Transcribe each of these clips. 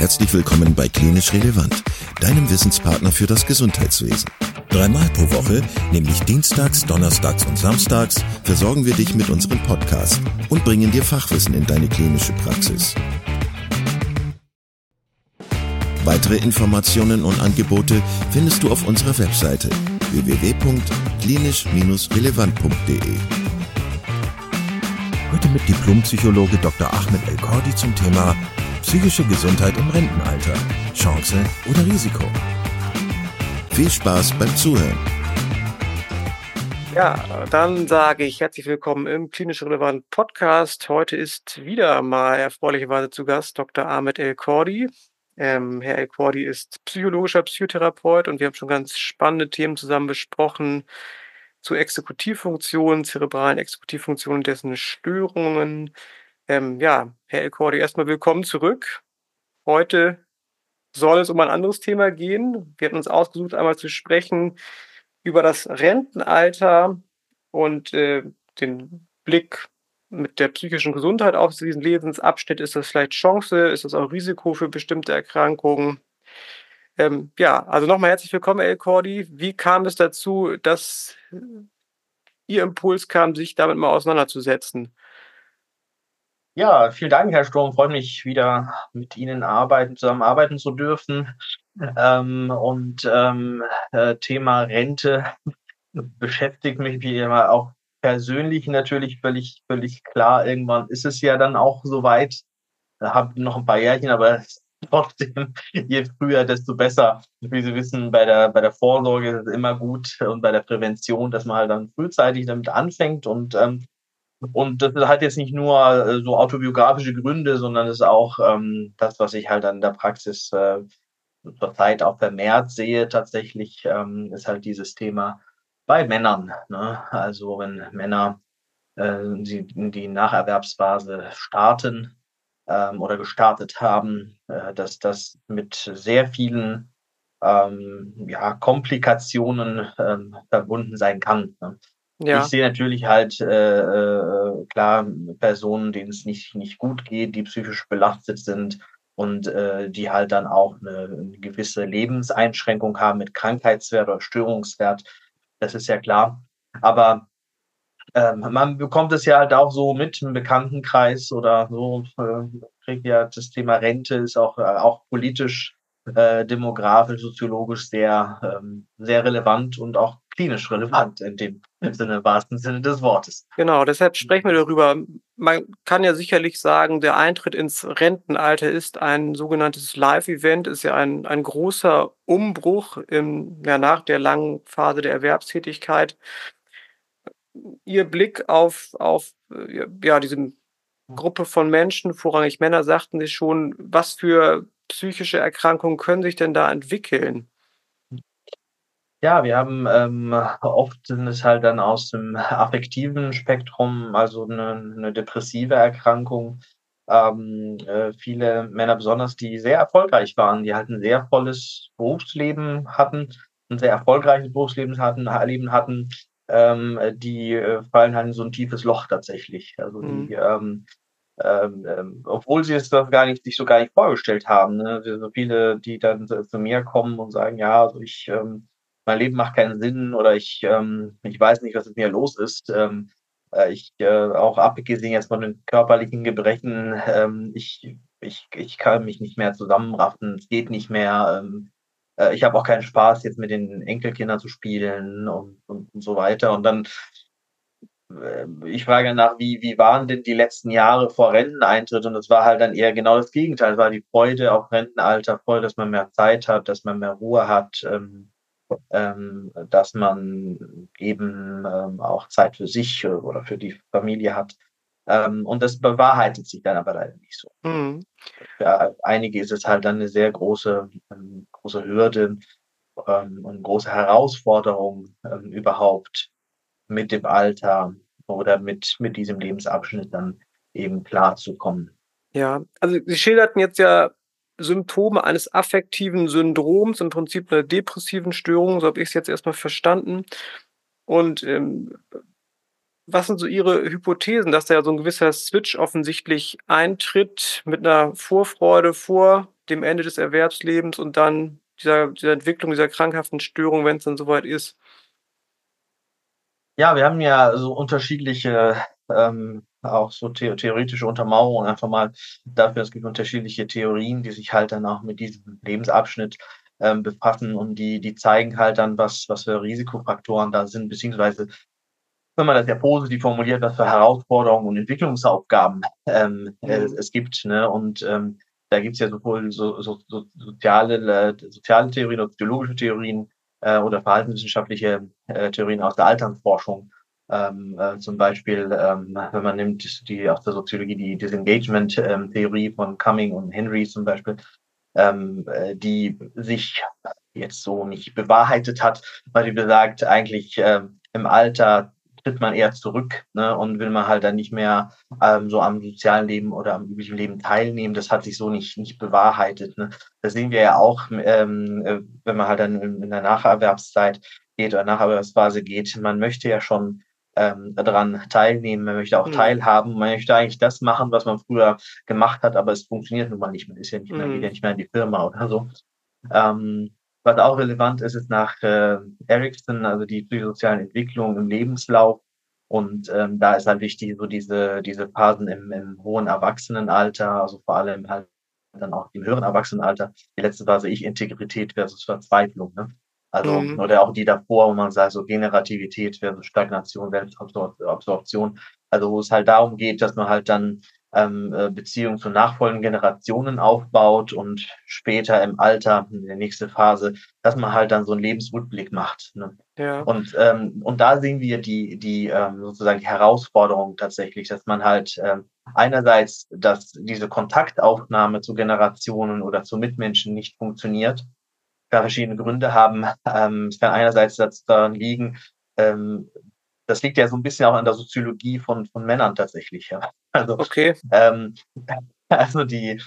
Herzlich willkommen bei Klinisch Relevant, deinem Wissenspartner für das Gesundheitswesen. 3-mal pro Woche, nämlich dienstags, donnerstags und samstags, versorgen wir dich mit unserem Podcast und bringen dir Fachwissen in deine klinische Praxis. Weitere Informationen und Angebote findest du auf unserer Webseite www.klinisch-relevant.de. Heute mit Diplompsychologe Dr. Ahmed El-Kordi zum Thema psychische Gesundheit im Rentenalter, Chance oder Risiko. Viel Spaß beim Zuhören. Ja, dann sage ich herzlich willkommen im Klinisch Relevant Podcast. Heute ist wieder mal erfreulicherweise zu Gast Dr. Ahmed El-Kordi. Herr El-Kordi ist psychologischer Psychotherapeut und wir haben schon ganz spannende Themen zusammen besprochen zu Exekutivfunktionen, zerebralen Exekutivfunktionen, dessen Störungen. Herr El-Kordi, erstmal willkommen zurück. Heute soll es um ein anderes Thema gehen. Wir hatten uns ausgesucht, einmal zu sprechen über das Rentenalter und den Blick mit der psychischen Gesundheit auf diesen Lebensabschnitt. Ist das vielleicht Chance? Ist das auch Risiko für bestimmte Erkrankungen? Also nochmal herzlich willkommen, El-Kordi. Wie kam es dazu, dass Ihr Impuls kam, sich damit mal auseinanderzusetzen? Ja, vielen Dank, Herr Sturm. Freut mich, wieder mit Ihnen zusammenarbeiten zu dürfen. Thema Rente beschäftigt mich wie immer auch persönlich natürlich völlig klar. Irgendwann ist es ja dann auch soweit. Habe noch ein paar Jährchen, aber trotzdem, je früher, desto besser. Wie Sie wissen, bei der Vorsorge ist es immer gut und bei der Prävention, dass man halt dann frühzeitig damit anfängt und das hat jetzt nicht nur so autobiografische Gründe, sondern es ist auch das, was ich halt dann in der Praxis zurzeit auch vermehrt sehe tatsächlich, ist halt dieses Thema bei Männern, ne? Also wenn Männer sie in die Nacherwerbsphase starten oder gestartet haben, dass das mit sehr vielen Komplikationen verbunden sein kann, ne? Ja. Ich sehe natürlich halt klar Personen, denen es nicht gut geht, die psychisch belastet sind und die halt dann auch eine gewisse Lebenseinschränkung haben mit Krankheitswert oder Störungswert. Das ist ja klar. Aber man bekommt es ja halt auch so mit im Bekanntenkreis oder so, kriegt ja das Thema Rente ist auch politisch, demografisch, soziologisch sehr relevant und auch klinisch relevant in dem Sinne, im wahrsten Sinne des Wortes. Genau, deshalb sprechen wir darüber. Man kann ja sicherlich sagen, der Eintritt ins Rentenalter ist ein sogenanntes Live-Event, ist ja ein großer Umbruch nach der langen Phase der Erwerbstätigkeit. Ihr Blick auf diese Gruppe von Menschen, vorrangig Männer, sagten Sie schon, was für psychische Erkrankungen können sich denn da entwickeln? Ja, wir haben oft sind es halt dann aus dem affektiven Spektrum, also eine depressive Erkrankung. Viele Männer besonders, die sehr erfolgreich waren, die halt ein sehr volles Berufsleben hatten, ein sehr erfolgreiches Leben hatten, die fallen halt in so ein tiefes Loch tatsächlich. Also die, obwohl sie es doch sich so gar nicht vorgestellt haben, ne? So viele, die dann zu mir kommen und sagen: „Ja, also mein Leben macht keinen Sinn oder ich weiß nicht, was mit mir los ist. Auch abgesehen jetzt von den körperlichen Gebrechen, ich kann mich nicht mehr zusammenraffen, es geht nicht mehr. Ich habe auch keinen Spaß, jetzt mit den Enkelkindern zu spielen und so weiter. Und dann ich frage nach, wie waren denn die letzten Jahre vor Renteneintritt? Und es war halt dann eher genau das Gegenteil. Es war die Freude auf Rentenalter, Freude, dass man mehr Zeit hat, dass man mehr Ruhe hat, dass man eben auch Zeit für sich oder für die Familie hat. Und das bewahrheitet sich dann aber leider nicht so. Mhm. Für einige ist es halt dann eine sehr große Hürde und große Herausforderung, überhaupt mit dem Alter oder mit diesem Lebensabschnitt dann eben klarzukommen. Ja, also Sie schilderten jetzt ja Symptome eines affektiven Syndroms, im Prinzip 'ner depressiven Störung, so habe ich's jetzt erst mal verstanden. Und, was sind so Ihre Hypothesen, dass da ja so 'n gewisser Switch offensichtlich eintritt mit 'ner Vorfreude vor dem Ende des Erwerbslebens und dann dieser Entwicklung dieser krankhaften Störung, wenn es dann soweit ist? Ja, wir haben ja so unterschiedliche, auch so theoretische Untermauerungen einfach mal dafür. Es gibt unterschiedliche Theorien, die sich halt dann auch mit diesem Lebensabschnitt, befassen und die zeigen halt dann, was für Risikofaktoren da sind, beziehungsweise, wenn man das ja positiv formuliert, was für Herausforderungen und Entwicklungsaufgaben, Mhm. es gibt, ne? Und, da gibt's ja sowohl soziale Theorien oder psychologische Theorien, oder verhaltenswissenschaftliche, Theorien aus der Altersforschung. Zum Beispiel, wenn man nimmt die aus der Soziologie die Disengagement, Theorie von Cumming und Henry zum Beispiel, die sich jetzt so nicht bewahrheitet hat, weil die besagt, eigentlich, im Alter tritt man eher zurück, ne, und will man halt dann nicht mehr, so am sozialen Leben oder am üblichen Leben teilnehmen. Das hat sich so nicht bewahrheitet, ne? Das sehen wir ja auch, wenn man halt dann in der Nacherwerbszeit geht oder Nacherwerbsphase geht. Man möchte ja schon, daran teilnehmen, man möchte auch Mhm. teilhaben. Man möchte eigentlich das machen, was man früher gemacht hat, aber es funktioniert nun mal nicht mehr. Ist ja nicht mehr geht Mhm. ja nicht mehr in die Firma oder so. Was auch relevant ist, ist nach, Erikson, also die psychosozialen Entwicklungen im Lebenslauf. Und, da ist halt wichtig, so diese Phasen im hohen Erwachsenenalter, also vor allem halt dann auch im höheren Erwachsenenalter. Die letzte Phase Ich-Integrität versus Verzweiflung, ne? Also Mhm. oder auch die davor, wo man sagt, so Generativität versus Stagnation, Absorption. Also, wo es halt darum geht, dass man halt dann Beziehungen zu nachfolgenden Generationen aufbaut und später im Alter, in der nächste Phase, dass man halt dann so einen Lebensrückblick macht, ne? Ja. Und da sehen wir sozusagen die Herausforderung tatsächlich, dass man halt, einerseits, dass diese Kontaktaufnahme zu Generationen oder zu Mitmenschen nicht funktioniert, da verschiedene Gründe haben. Es kann einerseits daran liegen, ähm, das liegt ja so ein bisschen auch an der Soziologie von Männern tatsächlich, ja. Also, Okay. ähm, also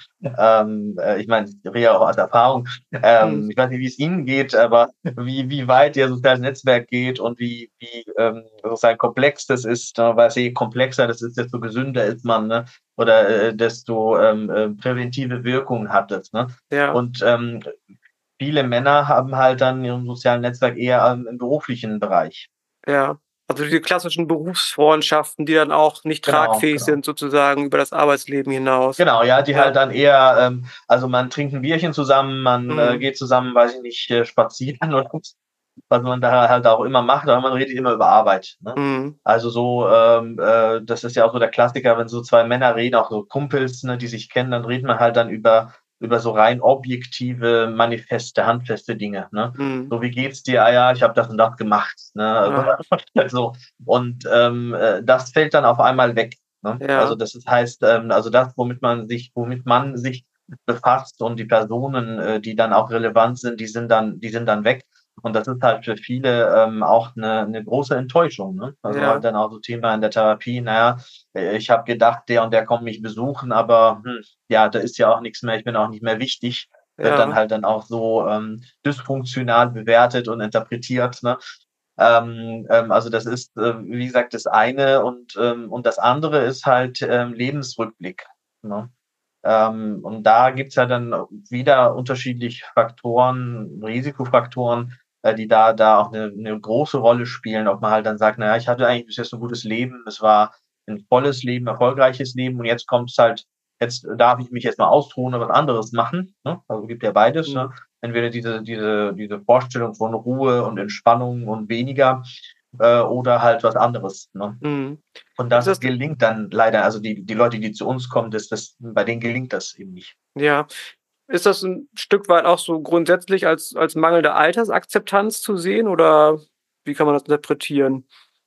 ich meine, ich rede ja auch aus Erfahrung. Mhm. Ich weiß nicht, wie es Ihnen geht, aber wie weit Ihr soziales Netzwerk geht und wie sozusagen komplex das ist, ne? Weil je komplexer das ist, desto gesünder ist man, ne? Oder, desto, präventive Wirkung hat es, ne? Ja. Und, viele Männer haben halt dann in ihrem sozialen Netzwerk eher, im beruflichen Bereich. Ja. Also diese klassischen Berufsfreundschaften, die dann auch nicht Genau, tragfähig genau. sind sozusagen über das Arbeitsleben hinaus. Genau, ja, die Ja. halt dann eher, also man trinkt 'n Bierchen zusammen, man, Mhm. geht zusammen, weiß ich nicht, spazieren oder was man da halt auch immer macht, aber man redet immer über Arbeit, ne? Mhm. Also so, das ist ja auch so der Klassiker, wenn so 2 Männer reden, auch so Kumpels, ne, die sich kennen, dann redet man halt dann über so rein objektive, manifeste, handfeste Dinge, ne? Mhm. So: „Wie geht's dir?“ „Ah ja, ich habe das und das gemacht“, ne? Also, Ah. so. Und, das fällt dann auf einmal weg, ne? Also, Ja. das ist heißt, also das, womit man sich befasst und die Personen, die dann auch relevant sind, die sind dann weg. Und das ist halt für viele, auch 'ne große Enttäuschung, ne? Also, halt Ja. dann auch so Thema in der Therapie: „Na ja, ich habe gedacht, der und der kommt mich besuchen, aber, ja, da ist ja auch nix mehr, ich bin auch nicht mehr wichtig.“ Wird dann Ja. halt dann auch so, dysfunktional bewertet und interpretiert, ne? Also, das ist, wie gesagt, das eine und das andere ist halt, Lebensrückblick, ne? Und da gibt's ja dann wieder unterschiedliche Faktoren, Risikofaktoren, die da auch 'ne große Rolle spielen, ob man halt dann sagt: „Na ja, ich hatte eigentlich bis jetzt 'n gutes Leben. Es war 'n volles Leben, erfolgreiches Leben und jetzt darf ich mich jetzt mal ausruhen und was anderes machen“, ne? Also, gibt ja beides, ne? Mhm. Entweder diese Vorstellung von Ruhe und Entspannung und weniger, oder halt was anderes, ne? Mhm. Und Ist das das gelingt dann leider, also die Leute, die zu uns kommen, bei denen gelingt das eben nicht. ja. Ist das 'n Stück weit auch so grundsätzlich als mangelnde Altersakzeptanz zu sehen oder wie kann man das interpretieren?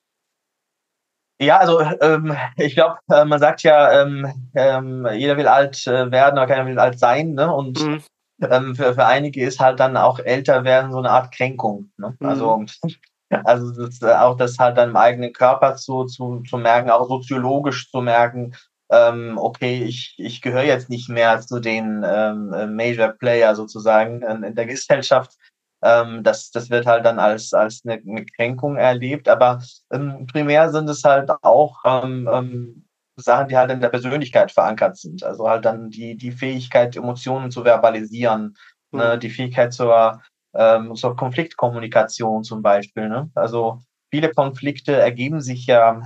Ja, also, ich glaube, man sagt ja, jeder will alt, werden, aber keiner will alt sein, ne? Und, Mhm. für einige ist halt dann auch älter werden so 'ne Art Kränkung, ne? Mhm. Also, das auch das halt dann im eigenen Körper zu merken, auch soziologisch zu merken, okay, ich gehöre jetzt nicht mehr zu den, Major Player sozusagen in der Gesellschaft. Das wird halt dann als 'ne Kränkung erlebt, aber primär sind es halt auch, Sachen, die halt in der Persönlichkeit verankert sind. Also halt dann die Fähigkeit, Emotionen zu verbalisieren, ne, Mhm. die Fähigkeit zur Konfliktkommunikation zum Beispiel, ne? Also viele Konflikte ergeben sich ja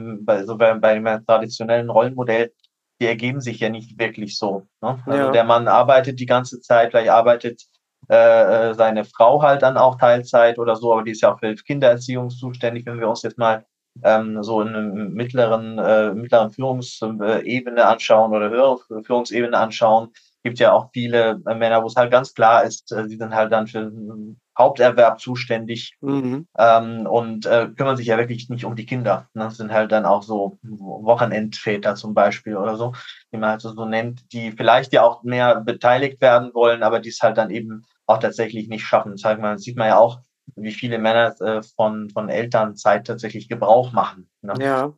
beim traditionellen Rollenmodell, die ergeben sich ja nicht wirklich so, ne? Also Ja. der Mann arbeitet die ganze Zeit, vielleicht arbeitet seine Frau halt dann auch Teilzeit oder so, aber die ist ja auch für Kindererziehung zuständig, wenn wir uns jetzt mal so in einem mittleren Führungsebene anschauen oder höhere Führungsebene anschauen, gibt ja auch viele Männer, wo es halt ganz klar ist, sie sind halt dann für den Haupterwerb zuständig Mhm. und kümmern sich ja wirklich nicht um die Kinder. Ne? Das sind halt dann auch so Wochenendväter zum Beispiel oder so, die man halt so nennt, die vielleicht ja auch mehr beteiligt werden wollen, aber die es halt dann eben auch tatsächlich nicht schaffen. Das sieht man ja auch, wie viele Männer von Elternzeit tatsächlich Gebrauch machen. Ne? Ja.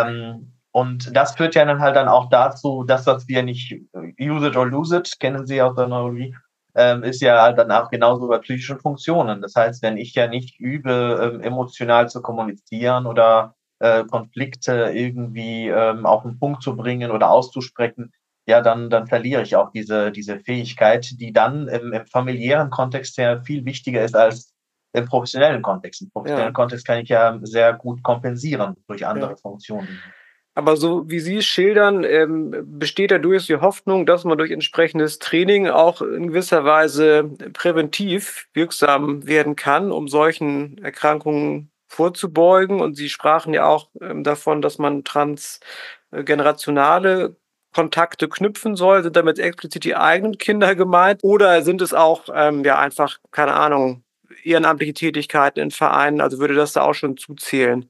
Und das führt ja dann halt dann auch dazu, das, was wir nicht use it or lose it, kennen Sie aus der Neurologie, ist ja halt dann auch genauso bei psychischen Funktionen. Das heißt, wenn ich ja nicht übe, emotional zu kommunizieren oder Konflikte irgendwie auf den Punkt zu bringen oder auszusprechen, ja, dann verliere ich auch diese Fähigkeit, die dann im familiären Kontext ja viel wichtiger ist als im professionellen Kontext. Im professionellen Ja. Kontext kann ich ja sehr gut kompensieren durch Ja. andere Funktionen. Aber so wie Sie es schildern, besteht da durchaus die Hoffnung, dass man durch entsprechendes Training auch in gewisser Weise präventiv wirksam werden kann, um solchen Erkrankungen vorzubeugen. Und Sie sprachen ja auch davon, dass man transgenerationale Kontakte knüpfen soll. Sind damit explizit die eigenen Kinder gemeint? Oder sind es auch ja einfach, keine Ahnung, ehrenamtliche Tätigkeiten in Vereinen? Also würde das da auch schon zuzählen?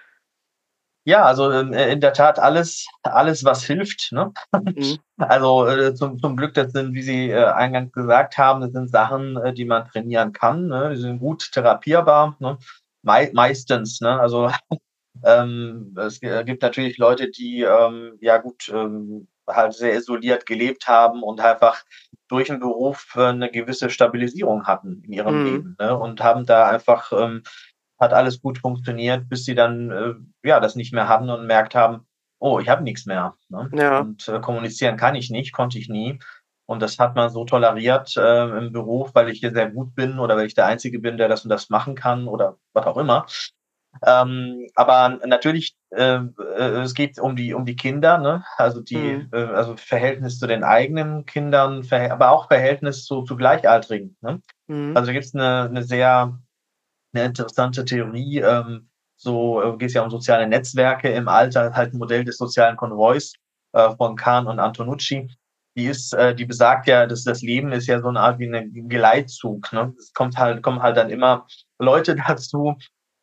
Ja, also in der Tat alles, was hilft, ne? Mhm. Also zum Glück, das sind, wie Sie eingangs gesagt haben, das sind Sachen, die man trainieren kann, ne? Die sind gut therapierbar, ne? Meistens, ne? Also es gibt natürlich Leute, die ja gut halt sehr isoliert gelebt haben und einfach durch den Beruf eine gewisse Stabilisierung hatten in ihrem Mhm. Leben, ne? Und haben da einfach hat alles gut funktioniert, bis sie dann ja das nicht mehr hatten und gemerkt haben, oh, ich habe nichts mehr, ne? Ja. Und kommunizieren kann ich nicht, konnte ich nie. Und das hat man so toleriert im Beruf, weil ich hier sehr gut bin oder weil ich der Einzige bin, der das und das machen kann oder was auch immer. Aber natürlich, es geht um die Kinder, ne? Also Mhm. also Verhältnis zu den eigenen Kindern, aber auch Verhältnis zu Gleichaltrigen, ne? Mhm. Also gibt's eine interessante Theorie, geht's ja um soziale Netzwerke im Alter, halt ein Modell des sozialen Konvois von Kahn und Antonucci. Die besagt ja, dass das Leben ist ja so eine Art wie ein Geleitzug, ne? Kommen halt dann immer Leute dazu,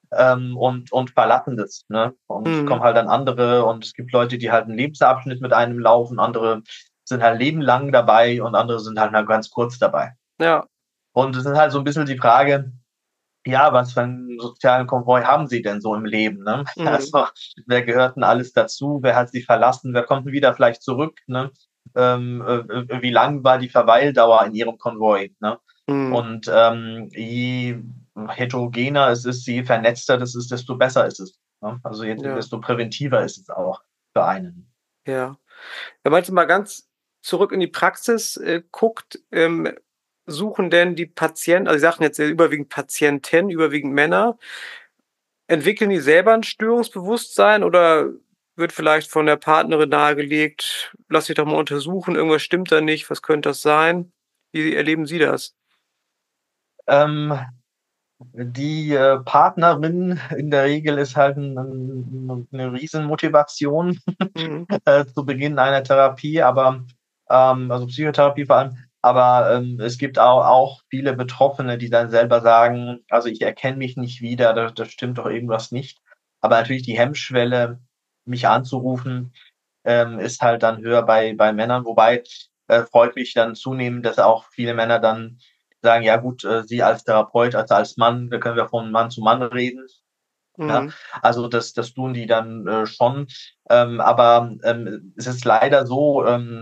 und verlassen das, ne? Und Mhm. kommen halt dann andere und es gibt Leute, die halt einen Lebensabschnitt mit einem laufen, andere sind halt lebenlang dabei und andere sind halt mal ganz kurz dabei. Ja. Und es ist halt so ein bisschen die Frage, ja, was für einen sozialen Konvoi haben Sie denn so im Leben, ne? Mhm. Also, wer gehört denn alles dazu? Wer hat Sie verlassen? Wer kommt denn wieder vielleicht zurück, ne? Wie lang war die Verweildauer in Ihrem Konvoi, ne? Mhm. Und je heterogener es ist, je vernetzter das ist, desto besser ist es, ne? Also Ja. desto präventiver ist es auch für einen. Ja. Wenn man jetzt mal ganz zurück in die Praxis, guckt, suchen denn die Patienten, also Sie sagten jetzt, überwiegend Patienten, überwiegend Männer, entwickeln die selber 'n Störungsbewusstsein oder wird vielleicht von der Partnerin nahegelegt: „Lass dich doch mal untersuchen, irgendwas stimmt da nicht, was könnte das sein?“ Wie erleben Sie das? Ähm, die Partnerin in der Regel ist halt 'ne Riesenmotivation Mhm. zu Beginn einer Therapie, aber also Psychotherapie vor allem. Aber es gibt auch viele Betroffene, die dann selber sagen: „Also, ich erkenne mich nicht wieder, da stimmt doch irgendwas nicht.“ Aber natürlich die Hemmschwelle, mich anzurufen, ist halt dann höher bei Männern, wobei freut mich dann zunehmend, dass auch viele Männer dann sagen: „Ja gut, Sie als Therapeut, als Mann, da können wir von Mann zu Mann reden.“ Ja, Mhm. also das tun die dann schon. Aber es ist leider so,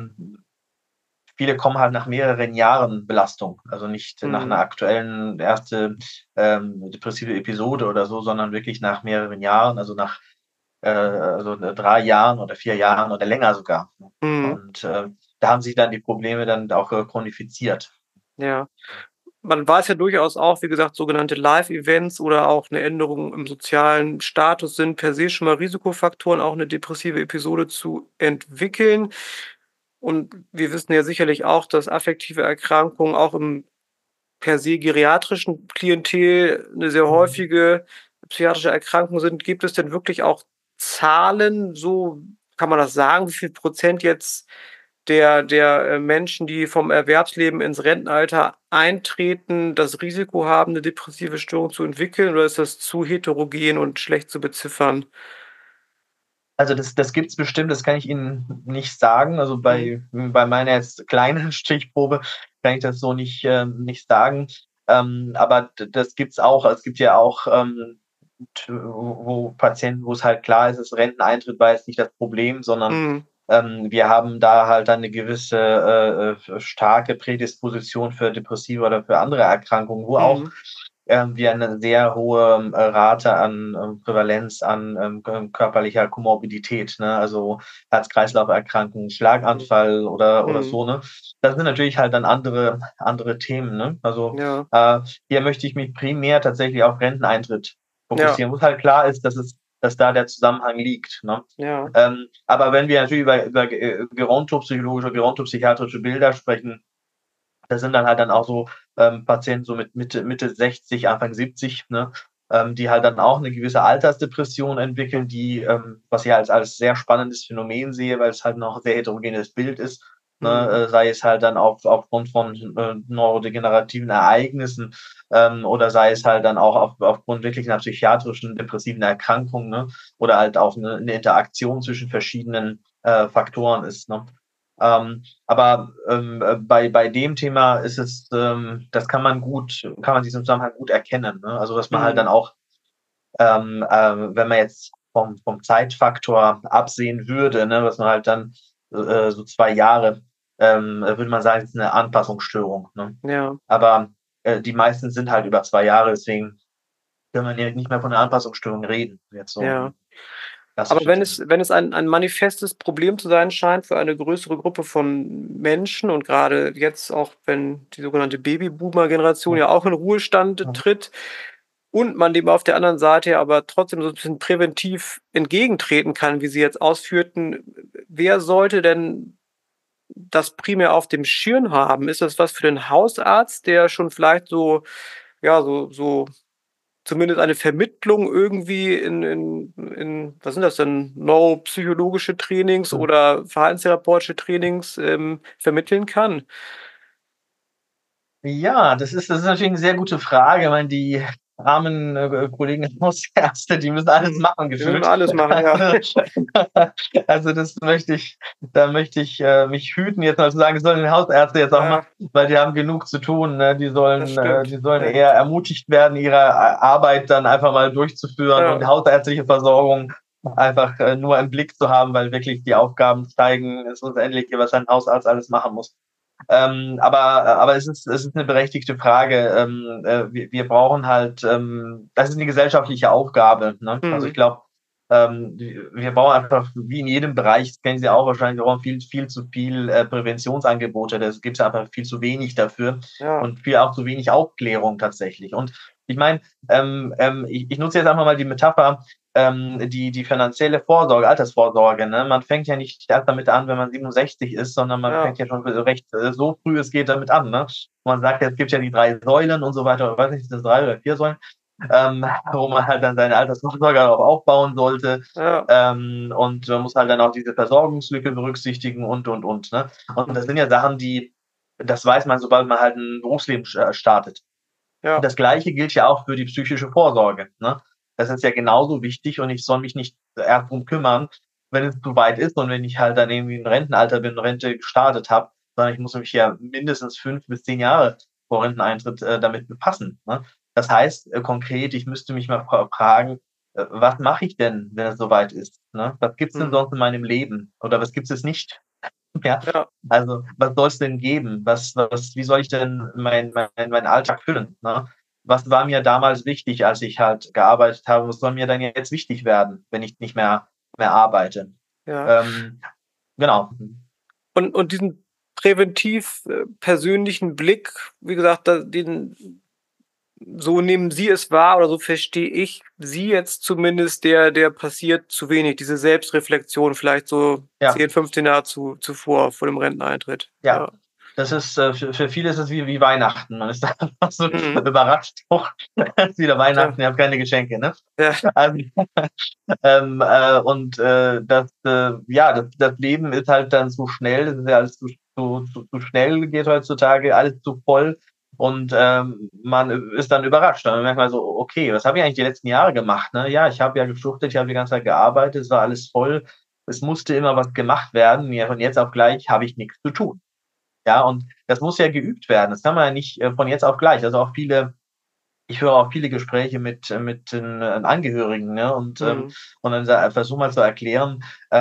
viele kommen halt nach mehreren Jahren Belastung, also nicht nach einer Mhm. aktuellen erste depressive Episode oder so, sondern wirklich nach mehreren Jahren, also nach also 3 Jahren oder 4 Jahren oder länger sogar. Mhm. Und da haben sich dann die Probleme dann auch chronifiziert. Ja. Man weiß ja durchaus auch, wie gesagt, sogenannte Live-Events oder auch eine Änderung im sozialen Status sind per se schon mal Risikofaktoren, auch eine depressive Episode zu entwickeln. Und wir wissen ja sicherlich auch, dass affektive Erkrankungen auch im per se geriatrischen Klientel eine sehr Mhm. häufige psychiatrische Erkrankung sind. Gibt es denn wirklich auch Zahlen, so kann man das sagen, wie viel Prozent jetzt der Menschen, die vom Erwerbsleben ins Rentenalter eintreten, das Risiko haben, eine depressive Störung zu entwickeln, oder ist das zu heterogen und schlecht zu beziffern? Also, das gibt's bestimmt, das kann ich Ihnen nicht sagen. Also, Mhm. bei meiner jetzt kleinen Stichprobe kann ich das so nicht sagen. Aber das gibt's auch. Es gibt ja auch, wo Patienten, wo es halt klar ist, das Renteneintritt war jetzt nicht das Problem, sondern Mhm. wir haben da halt dann eine gewisse starke Prädisposition für depressive oder für andere Erkrankungen, wo auch Mhm. wir eine sehr hohe Rate an Prävalenz an körperlicher Komorbidität, ne? Also Herz-Kreislauf-Erkrankungen, Mhm. Schlaganfall oder Mhm. so, ne? Das sind natürlich halt dann andere Themen, ne? Also Ja. hier möchte ich mich primär tatsächlich auf Renteneintritt Ja. fokussieren, wo's halt klar ist, dass da der Zusammenhang liegt, ne? Ja. Aber wenn wir natürlich über gerontopsychologische, gerontopsychiatrische Bilder sprechen, das sind dann halt dann auch so Patienten so mit Mitte 60, Anfang 70, ne, die halt dann auch eine gewisse Altersdepression entwickeln, die, was ich als sehr spannendes Phänomen sehe, weil es halt noch 'n sehr heterogenes Bild ist, ne, Mhm. sei es halt dann aufgrund von neurodegenerativen Ereignissen, oder sei es halt dann auch aufgrund wirklich einer psychiatrischen depressiven Erkrankung, ne, oder halt auch eine Interaktion zwischen verschiedenen Faktoren ist, ne? Aber bei dem Thema ist es, das kann man diesen Zusammenhang gut erkennen, ne? Also, dass man halt dann Mhm. auch, wenn man jetzt vom Zeitfaktor absehen würde, ne, dass man halt dann so 2 Jahre, würde man sagen, ist 'ne Anpassungsstörung, ne? Ja. Aber die meisten sind halt über 2 Jahre, deswegen kann man ja nicht mehr von 'ner Anpassungsstörung reden, jetzt so Ja. im Aber klassischen wenn Sinne. es ein manifestes Problem zu sein scheint für eine größere Gruppe von Menschen und gerade jetzt auch, wenn die sogenannte Babyboomer-Generation Ja, ja auch in Ruhestand mhm, tritt und man dem auf der anderen Seite ja aber trotzdem so 'n bisschen präventiv entgegentreten kann, wie Sie jetzt ausführten. Wer sollte denn das primär auf dem Schirm haben? Ist das was für den Hausarzt, der schon vielleicht so ja, so zumindest eine Vermittlung irgendwie in was sind das denn, neuropsychologische Trainings mhm. oder verhaltenstherapeutische Trainings, vermitteln kann? Ja, das ist natürlich 'ne sehr gute Frage. Ich meine, die armen, Kollegen Hausärzte, die müssen alles Mhm. machen Wir müssen gefühlt. alles machen, ja. Also, da möchte ich, mich hüten, jetzt mal zu sagen, das sollen die Hausärzte jetzt auch machen, Ja, weil die haben genug zu tun, ne? das Die stimmt. sollen Ja, eher ermutigt werden, ihre Arbeit dann einfach mal durchzuführen und ja, hausärztliche Versorgung einfach, nur im Blick zu haben, weil wirklich die Aufgaben steigen, ist unendlich, was ein Hausarzt alles machen muss. Aber es ist eine berechtigte Frage. Wir brauchen halt, das ist eine gesellschaftliche Aufgabe, ne? Also, ich mhm, glaube, wir brauchen einfach wie in jedem Bereich, das kennen Sie auch wahrscheinlich, wir brauchen viel zu viel, Präventionsangebote. Das gibt einfach viel zu wenig dafür ja, und viel auch zu wenig Aufklärung tatsächlich. Und ich meine, ich nutze jetzt einfach mal die Metapher, die finanzielle Vorsorge, Altersvorsorge, ne? Man fängt ja nicht erst damit an, wenn man 67 ist, sondern man ja, fängt ja schon recht so früh es geht damit an, ne? Man sagt ja, es gibt ja die 3 Säulen und so weiter, ich weiß nicht, sind das 3 oder 4 Säulen, wo man halt dann seine Altersvorsorge darauf aufbauen sollte. ja, Und man muss halt dann auch diese Versorgungslücke berücksichtigen und, ne? Und das sind ja Sachen, das weiß man, sobald man halt ein Berufsleben startet. Und ja, das Gleiche gilt ja auch für die psychische Vorsorge, ne? Das ist ja genauso wichtig und ich soll mich nicht erst drum kümmern, wenn es so weit ist und wenn ich halt dann irgendwie im Rentenalter bin, Rente gestartet habe, sondern ich muss mich ja mindestens 5 bis 10 Jahre vor Renteneintritt, damit befassen, ne? Das heißt, konkret, ich müsste mich mal fragen, was mache ich denn, wenn es so weit ist, ne? Was gibt's denn mhm, sonst in meinem Leben oder was gibt es nicht? Ja, ja, also, was soll's denn geben? Wie soll ich denn meinen Alltag füllen, ne? was war mir damals wichtig, als ich halt gearbeitet habe, was soll mir dann jetzt wichtig werden, wenn ich nicht mehr arbeite. Ja. Genau. Und diesen präventiv persönlichen Blick, wie gesagt, so nehmen Sie es wahr oder so verstehe ich Sie jetzt zumindest, der passiert zu wenig, diese Selbstreflexion vielleicht so 10, 15 Jahre zuvor, vor dem Renteneintritt. Ja. Das ist, für viele ist es wie Weihnachten. Man ist da einfach so überrascht. Es ist wieder Weihnachten, ich habe keine Geschenke, ne? Ja. Das Leben ist halt dann zu schnell, das ist ja alles zu schnell, geht heutzutage, alles zu voll. Und man ist dann überrascht. Dann merkt man so, okay, was habe ich eigentlich die letzten Jahre gemacht? Ne? Ja, ich habe ja geschuftet, ich habe die ganze Zeit gearbeitet, es war alles voll. Es musste immer was gemacht werden. Ja, von jetzt auf gleich habe ich nichts zu tun. Ja, und das muss ja geübt werden. Das kann man ja nicht von jetzt auf gleich. Also ich höre auch viele Gespräche mit den Angehörigen, ne? Und dann versuche mal zu erklären,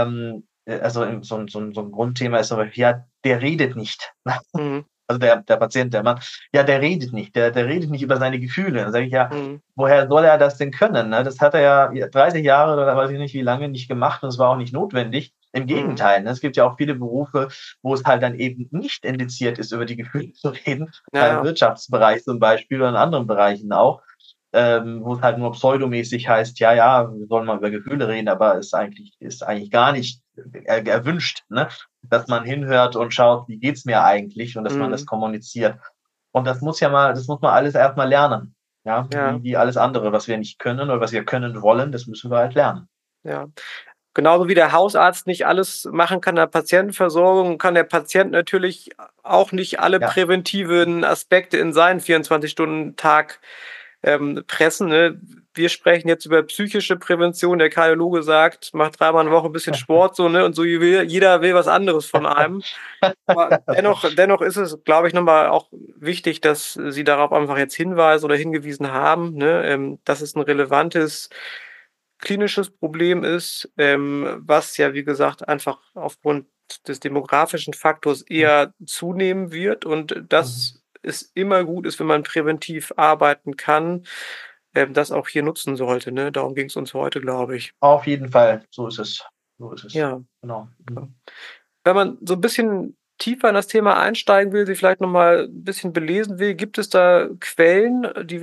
also so ein Grundthema ist aber, ja, der redet nicht. Also der Patient, der Mann, ja, der redet nicht, der redet nicht über seine Gefühle. Dann sage ich, ja, woher soll er das denn können? Ne? Das hat er ja 30 Jahre oder weiß ich nicht wie lange nicht gemacht und es war auch nicht notwendig. Im Gegenteil, ne? Es gibt ja auch viele Berufe, wo es halt dann eben nicht indiziert ist, über die Gefühle zu reden. Ja. Im Wirtschaftsbereich zum Beispiel oder in anderen Bereichen auch, wo es halt nur pseudomäßig heißt, ja, wir sollen mal über Gefühle reden, aber ist eigentlich gar nicht erwünscht, ne? Dass man hinhört und schaut, wie geht's mir eigentlich und dass man das kommuniziert. Und das muss man alles erstmal lernen. Ja? Wie alles andere, was wir nicht können oder was wir können wollen, das müssen wir halt lernen. Ja. Genauso wie der Hausarzt nicht alles machen kann in der Patientenversorgung, kann der Patient natürlich auch nicht alle präventiven Aspekte in seinen 24-Stunden-Tag pressen. Ne? Wir sprechen jetzt über psychische Prävention. Der Kardiologe sagt, macht 3-mal in der Woche ein bisschen Sport, so, ne? Und so jeder will was anderes von einem. Aber dennoch ist es, glaube ich, nochmal auch wichtig, dass Sie darauf einfach jetzt hinweisen oder hingewiesen haben, ne? Dass es ein relevantes klinisches Problem ist, was ja, wie gesagt, einfach aufgrund des demografischen Faktors eher zunehmen wird und das es immer gut ist, wenn man präventiv arbeiten kann, das auch hier nutzen sollte. Ne? Darum ging es uns heute, glaube ich. Auf jeden Fall, so ist es. Ja, genau. Wenn man so ein bisschen tiefer in das Thema einsteigen will, Sie vielleicht nochmal ein bisschen belesen will, gibt es da Quellen, die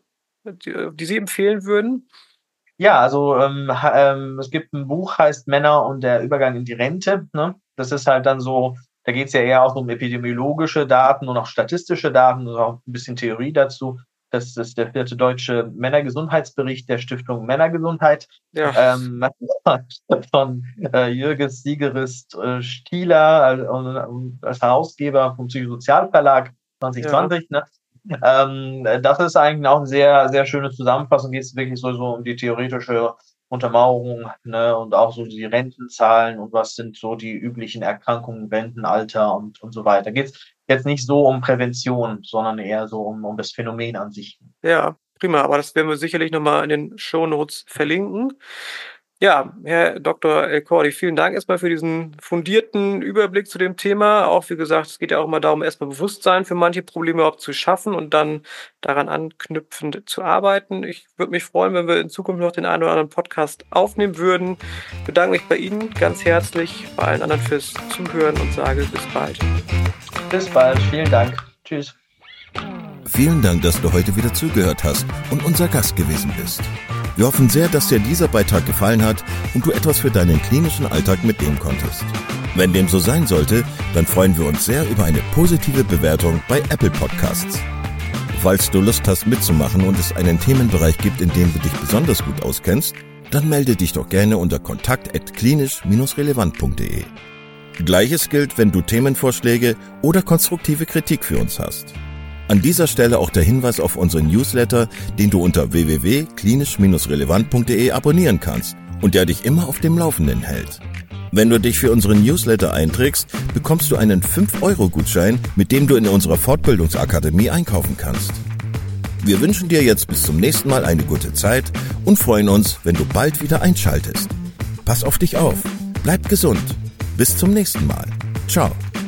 Sie empfehlen würden? Ja, also es gibt ein Buch, heißt Männer und der Übergang in die Rente. Ne? Das ist halt dann so, da geht es ja eher auch um epidemiologische Daten und auch statistische Daten und auch ein bisschen Theorie dazu. Das ist der 4. deutsche Männergesundheitsbericht der Stiftung Männergesundheit von Jürges Siegerist Stieler als Herausgeber vom Psychosozialverlag 2020. Ja. Ne? Das ist eigentlich auch eine sehr, sehr schöne Zusammenfassung. Geht es wirklich so um die theoretische Untermauerung, ne? Und auch so die Rentenzahlen und was sind so die üblichen Erkrankungen, Rentenalter und so weiter. Geht es jetzt nicht so um Prävention, sondern eher so um das Phänomen an sich. Ja, prima. Aber das werden wir sicherlich nochmal in den Shownotes verlinken. Ja, Herr Dr. El-Kordi, vielen Dank erstmal für diesen fundierten Überblick zu dem Thema. Auch wie gesagt, es geht ja auch mal darum, erstmal Bewusstsein für manche Probleme überhaupt zu schaffen und dann daran anknüpfend zu arbeiten. Ich würde mich freuen, wenn wir in Zukunft noch den einen oder anderen Podcast aufnehmen würden. Ich bedanke mich bei Ihnen ganz herzlich, bei allen anderen fürs Zuhören und sage bis bald. Bis bald, vielen Dank. Tschüss. Vielen Dank, dass du heute wieder zugehört hast und unser Gast gewesen bist. Wir hoffen sehr, dass dir dieser Beitrag gefallen hat und du etwas für deinen klinischen Alltag mitnehmen konntest. Wenn dem so sein sollte, dann freuen wir uns sehr über eine positive Bewertung bei Apple Podcasts. Falls du Lust hast mitzumachen und es einen Themenbereich gibt, in dem du dich besonders gut auskennst, dann melde dich doch gerne unter kontakt@klinisch-relevant.de. Gleiches gilt, wenn du Themenvorschläge oder konstruktive Kritik für uns hast. An dieser Stelle auch der Hinweis auf unseren Newsletter, den du unter www.klinisch-relevant.de abonnieren kannst und der dich immer auf dem Laufenden hält. Wenn du dich für unseren Newsletter einträgst, bekommst du einen 5-Euro-Gutschein, mit dem du in unserer Fortbildungsakademie einkaufen kannst. Wir wünschen dir jetzt bis zum nächsten Mal eine gute Zeit und freuen uns, wenn du bald wieder einschaltest. Pass auf dich auf, bleib gesund. Bis zum nächsten Mal. Ciao.